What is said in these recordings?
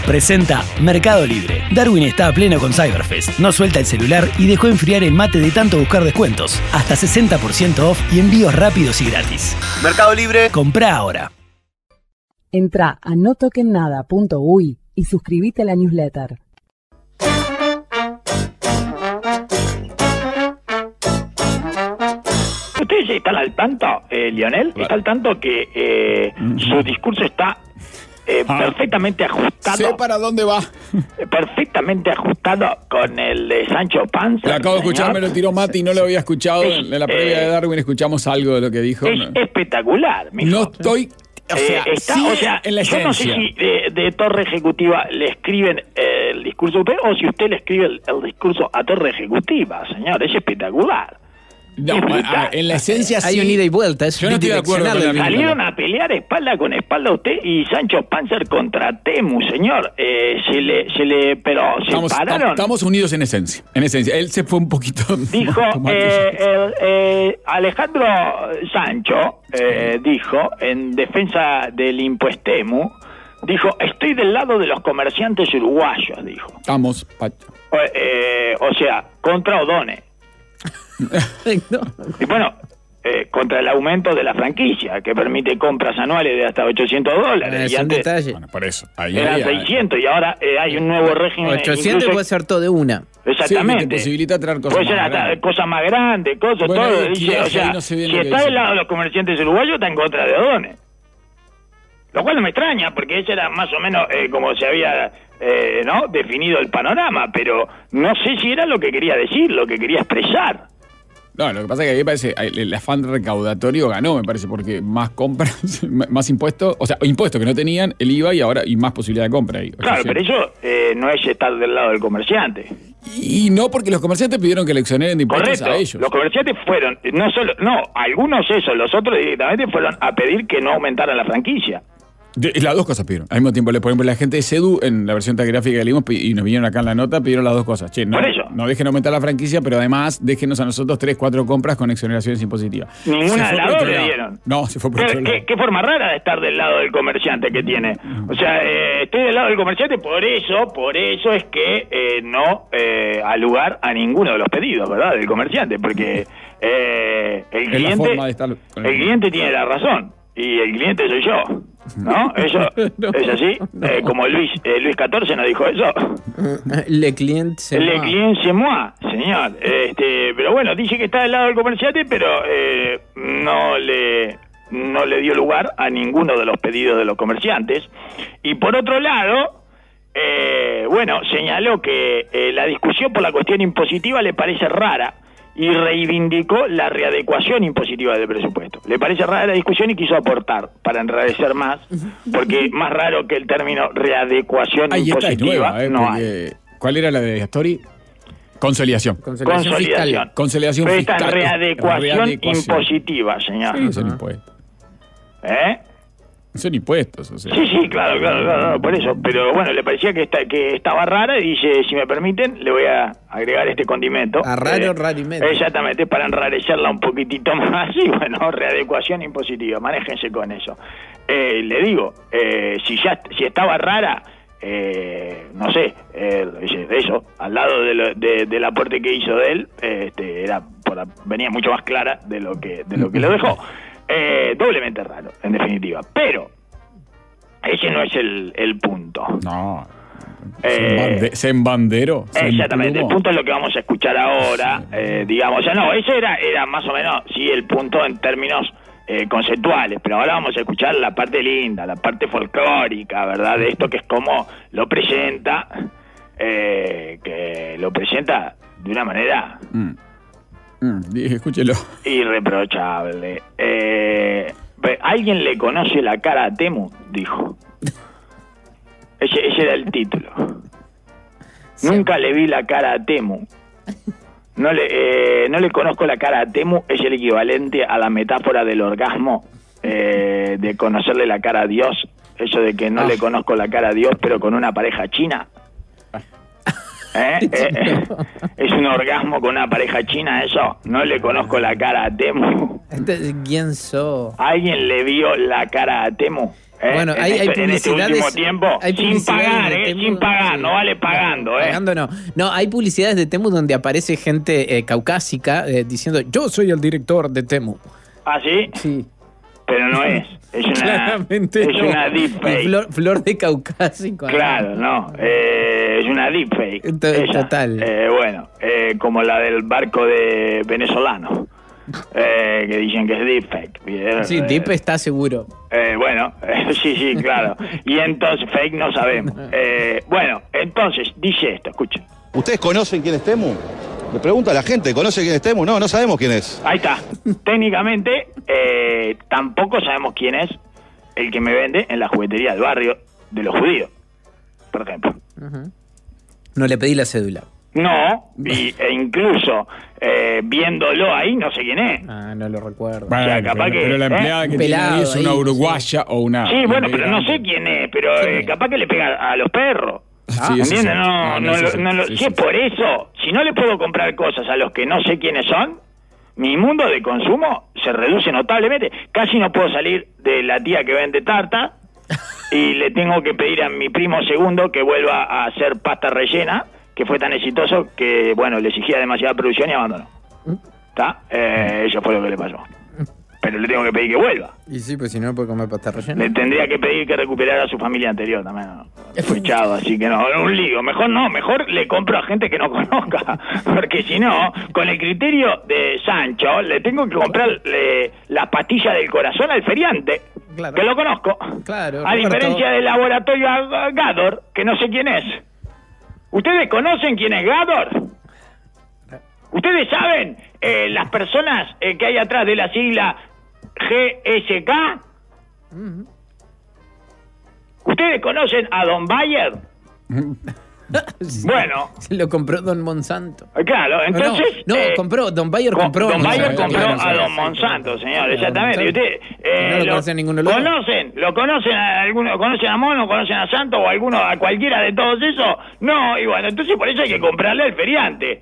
Presenta Mercado Libre. Darwin está a pleno con Cyberfest. No suelta el celular y dejó enfriar el mate de tanto buscar descuentos. Hasta 60% off y envíos rápidos y gratis. Mercado Libre. Comprá ahora. Entrá a notokennada.uy y suscríbete a la newsletter. Ustedes están al tanto, Lionel, está al tanto que su discurso está perfectamente ajustado. Sé para dónde va. Perfectamente ajustado con el de Sancho Panza. Lo acabo de escuchar, me lo tiró Mati, no lo había escuchado. En la previa de Darwin escuchamos algo de lo que dijo. Es espectacular, mijo. No estoy... en la yo no sé esencia. si de Torre Ejecutiva le escriben el discurso a usted o si usted le escribe el discurso a Torre Ejecutiva, señor. Es espectacular. No, en la esencia sí. Hay un ida y vuelta. Yo no estoy de acuerdo con la Salieron a pelear espalda con espalda usted y Sancho Panzer contra Temu, señor. Pero se pararon. Estamos unidos en esencia. En esencia. Él se fue un poquito. Dijo Alejandro Sancho, dijo en defensa del impuestemu, dijo, estoy del lado de los comerciantes uruguayos, dijo. Estamos, Pacho. O sea, contra O'Donnell. No. Y bueno, contra el aumento de la franquicia, que permite compras anuales de hasta $800. Es y un antes detalle. Bueno, por eso. Ahí eran 600 y ahora hay un nuevo régimen. 800 incluso, puede ser todo de una. exactamente. Sí, que te posibilita traer cosas puede ser más hasta grandes. cosas más grandes, cosas, Bueno, todo. hay Dice, equidad, o sea, ahí no se ve si lo que está dice. del lado de los comerciantes uruguayos, está en contra de O'Donnell. Lo cual no me extraña, porque ese era más o menos como se había ¿no? definido el panorama, pero no sé si era lo que quería decir, lo que quería expresar. No, lo que pasa es que ahí parece el afán recaudatorio ganó, me parece, porque más compras, más impuestos, o sea, impuestos que no tenían, el IVA y más posibilidad de compra ahí. Claro, pero eso no es estar del lado del comerciante. Y no, porque los comerciantes pidieron que le exoneren de impuestos Correcto. a ellos. Los comerciantes fueron, algunos los otros directamente fueron a pedir que no aumentaran la franquicia. Las dos cosas pidieron. Al mismo tiempo, por ejemplo, la gente de Sedu, en la versión taquigráfica que leímos, y nos vinieron acá en la nota, pidieron las dos cosas. Che, no, Por eso. no dejen aumentar la franquicia, pero además déjenos a nosotros 3-4 compras con exoneraciones impositivas. Ninguna de las dos le dieron. No, se fue por otro lado. ¿Qué forma rara de estar del lado del comerciante que tiene? O sea, estoy del lado del comerciante, por eso es que no al lugar a ninguno de los pedidos, ¿verdad? Del comerciante, porque el cliente tiene la razón. Y el cliente soy yo, ¿no? Eso No, es así. no. Como Luis XIV no dijo eso. Le client se Le moi. client c'est moi, señor. Pero bueno, dice que está del lado del comerciante, pero no le dio lugar a ninguno de los pedidos de los comerciantes. Y por otro lado, señaló que la discusión por la cuestión impositiva le parece rara y reivindicó la readecuación impositiva del presupuesto. Le parece rara la discusión y quiso aportar para enrarecer más, porque más raro que el término readecuación Ahí está, es impositiva nueva, no porque, hay. ¿cuál era la de Astori? Consolidación. Consolidación fiscal. Consolidación Pero esta fiscal. es readecuación Readecuación. impositiva, señor. Sí, son impuestos. ¿Eh? Son impuestos, o sea. Sí, claro, por eso. Pero bueno, le parecía que estaba rara y dice, si me permiten, le voy a agregar este condimento. A raro, raramente. Exactamente, para enrarecerla un poquitito más. Y bueno, readecuación impositiva, manéjense con eso. Le digo, si estaba rara, no sé, eso, al lado del aporte que hizo de él, venía mucho más clara de lo que lo dejó. Doblemente raro, en definitiva. Pero ese no es el punto. No. Se embanderó. Exactamente, el punto es lo que vamos a escuchar ahora, digamos. O sea, no, eso era más o menos, sí, el punto en términos conceptuales, pero ahora vamos a escuchar la parte linda, la parte folclórica, ¿verdad? De esto que es como lo presenta, que lo presenta de una manera escúchelo. irreprochable. ¿Alguien le conoce la cara a Temu? Dijo. Ese era el título. Sí. Nunca le vi la cara a Temu. No le conozco la cara a Temu. Es el equivalente a la metáfora del orgasmo, de conocerle la cara a Dios. Eso de que no le conozco la cara a Dios, pero con una pareja china. Es un orgasmo con una pareja china, eso. No le conozco la cara a Temu. Entonces, ¿quién sos? ¿Alguien le vio la cara a Temu? Bueno, hay en este publicidades. último tiempo, Hay sin publicidades pagar, de Temu, sin pagar, sí. no vale pagando, Pagando no. No, hay publicidades de Temu donde aparece gente caucásica diciendo: yo soy el director de Temu. ¿Ah, sí? Sí. Pero no es. Es una, Claramente es no. una Y deepfake. flor de caucásico. Claro, no. Es una deepfake. Total. Bueno, como la del barco de venezolano. Que dicen que es deepfake. ¿Vieron? Sí, Deep está seguro. Bueno, sí, claro. Y entonces, fake no sabemos. Bueno, entonces, dice esto, escuchen. ¿Ustedes conocen quién es Temu? Le pregunta a la gente, ¿conoce quién es Temu? No sabemos quién es. Ahí está. Técnicamente, tampoco sabemos quién es el que me vende en la juguetería del barrio de los judíos, por ejemplo. No le pedí la cédula. No, e incluso viéndolo ahí, no sé quién es. Ah, no lo recuerdo. Bueno, O sea, capaz pero que, la empleada que pelado tiene ahí es una ahí, uruguaya o una... Sí, bueno, una pero no sé quién es, pero capaz que le pega a los perros. Sí, eso ¿Entiendes? sí. Sí, Si sí. es por eso, si no le puedo comprar cosas a los que no sé quiénes son, mi mundo de consumo se reduce notablemente. Casi no puedo salir de la tía que vende tarta y le tengo que pedir a mi primo segundo que vuelva a hacer pasta rellena, que fue tan exitoso que, bueno, le exigía demasiada producción y abandonó. ¿Está? Eso fue lo que le pasó. Pero le tengo que pedir que vuelva. Y sí, pues si no puede comer pasta rellena. Le tendría que pedir que recuperara a su familia anterior también. ¿No? Fue echado, así que no, un lío. Mejor le compro a gente que no conozca. Porque si no, con el criterio de Sancho, le tengo que comprar la pastilla del corazón al feriante. Claro. Que lo conozco. Claro, A Roberto. diferencia del laboratorio Gador, que no sé quién es. ¿Ustedes conocen quién es Gador? ¿Ustedes saben las personas que hay atrás de la sigla GSK? ¿Ustedes conocen a Don Bayer? Sí. Bueno, Se lo compró Don Monsanto. claro, entonces... compró, Don Bayer compró. Don Bayer compró Claro, a Don sí, Monsanto, señor, sí, exactamente. Y Monsanto. usted, No lo conocen ninguno de los dos. ¿Lo conocen a alguno? ¿Conocen a Mono? ¿Conocen a Santo? ¿O a cualquiera de todos esos? No, y bueno, entonces por eso hay que comprarle al feriante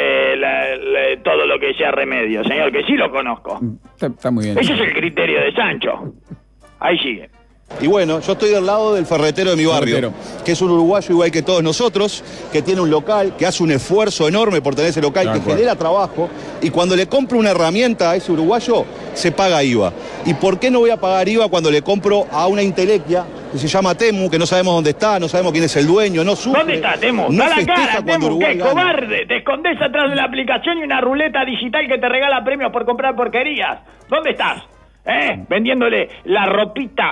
todo lo que sea remedio, señor, que sí lo conozco. Está muy bien. Ese es el criterio de Sancho. Ahí sigue. Y bueno, yo estoy del lado del ferretero de mi barrio, Ferretero. que es un uruguayo igual que todos nosotros, que tiene un local, que hace un esfuerzo enorme por tener ese local, De que acuerdo. genera trabajo, y cuando le compro una herramienta a ese uruguayo, se paga IVA. ¿Y por qué no voy a pagar IVA cuando le compro a una intelequia que se llama Temu, que no sabemos dónde está, no sabemos quién es el dueño, no sufre? ¿Dónde está, Temu? No ¡Da la festeja cara, cuando Temu! Uruguay ¡Qué gana. cobarde! Te escondés atrás de la aplicación y una ruleta digital que te regala premios por comprar porquerías. ¿Dónde estás? Vendiéndole la ropita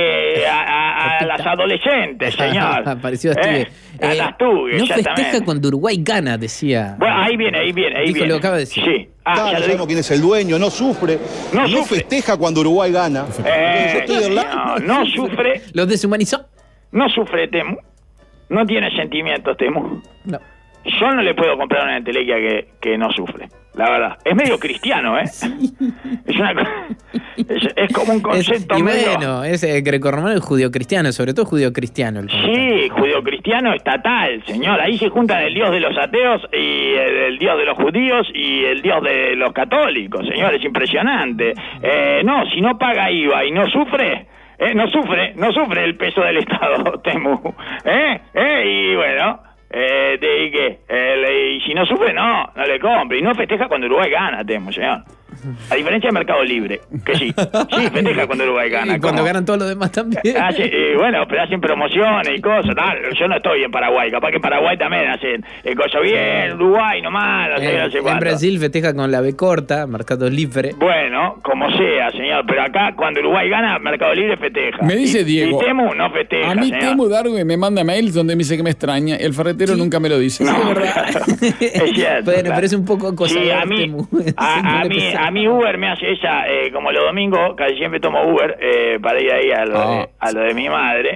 a las adolescentes, señor. Parecido a Steve. A las tugues, no exactamente. festeja cuando Uruguay gana, decía. Bueno, ahí viene. Dijo, lo acaba de decir. Sí. No ya lo sabemos digo. quién es el dueño, no sufre, No no sufre. festeja cuando Uruguay gana. Yo estoy del lado. No sufre, ¿Los deshumanizó? no sufre Temu. No tiene sentimientos, Temu. No. Yo no le puedo comprar una entelequia que no sufre, la verdad. Es medio cristiano, ¿eh? Es una es como un concepto Y medio... bueno, es grecorromano y judio-cristiano, sobre todo judio-cristiano. El Sí, judeocristiano estatal, señor. Ahí se juntan el dios de los ateos y el dios de los judíos y el dios de los católicos, señor. Es impresionante. No, si no paga IVA y no sufre... no sufre el peso del Estado, Temu. Y bueno... ¿y qué? Y si no sufre, no le compre. Y no festeja cuando Uruguay gana, Temu, señor. A diferencia de Mercado Libre, que sí festeja cuando Uruguay gana. Y cuando ¿Cómo? ganan todos los demás también. Bueno, pero hacen promociones y cosas, tal. Yo no estoy en Paraguay, capaz que en Paraguay también hacen cosas bien, Uruguay nomás, no sé En cuánto. Brasil festeja con la B corta, Mercado Libre. Bueno, como sea, señor, pero acá cuando Uruguay gana, Mercado Libre festeja. Me dice Diego. Y Temu no festeja, A mí señor. Temu Darwin me manda mails donde me dice que me extraña. El ferretero nunca me lo dice. No, Sí, es verdad. es cierto. Bueno, claro. pero es un poco acosador, Sí, a mí, Temu. a mí Uber me hace esa, como los domingos, casi siempre tomo Uber para ir ahí a lo de mi madre.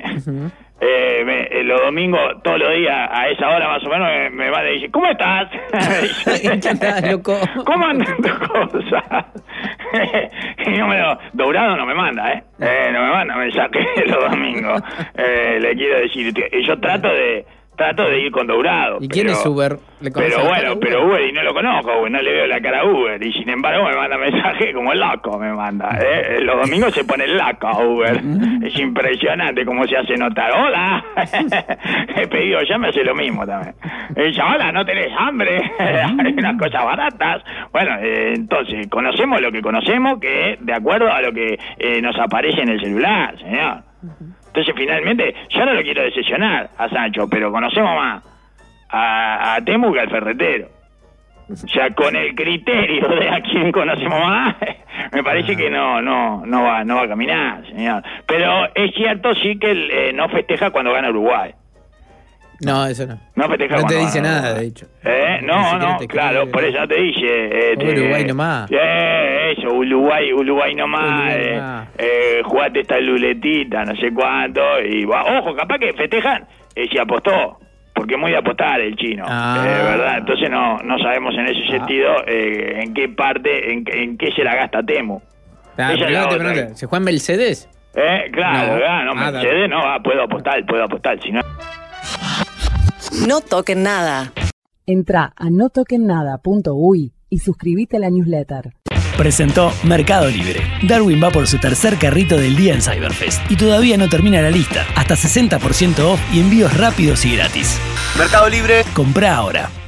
Los domingos, todos los días, a esa hora más o menos, me va y dice, ¿cómo estás? ¿Qué andás, loco? ¿Cómo andan tus cosas? Y Dourado no me manda, no me manda mensaje los domingos. Le quiero decir, yo trato de trato de ir con Dourado. ¿Y quién es Uber? Pero bueno, pero Uber, y no lo conozco, no le veo la cara a Uber. Y sin embargo me manda mensaje como el loco, me manda. Los domingos se pone el loco Uber. Es impresionante cómo se hace notar. ¡Hola! He pedido, ya me hace lo mismo también. Dice, hola, ¿no tenés hambre? Hay unas cosas baratas. Bueno, entonces, conocemos lo que conocemos, que es de acuerdo a lo que nos aparece en el celular, señor. Entonces, finalmente, yo no lo quiero decepcionar a Sancho, pero conocemos más a Temu que al ferretero. O sea, con el criterio de a quién conocemos más, me parece que no va a caminar, señor. Pero es cierto, sí, que él no festeja cuando gana Uruguay. No, eso no. No festeja. No te dice nada, de hecho. No, claro, por eso te dice. Uruguay nomás. Eso, Uruguay nomás. Jugate esta luletita, no sé cuánto. Y ojo, capaz que festejan si apostó. Porque es muy de apostar el chino, ¿verdad? Entonces no sabemos en ese sentido en qué parte, en qué se la gasta Temu. Pregunta, ¿se juega en Mercedes? Claro, Mercedes no, puedo apostar, si no... No toquen nada. Entrá a notoquennada.uy y suscríbete a la newsletter. Presentó Mercado Libre. Darwin va por su tercer carrito del día en Cyberfest y todavía no termina la lista. Hasta 60% off y envíos rápidos y gratis. Mercado Libre. Comprá ahora.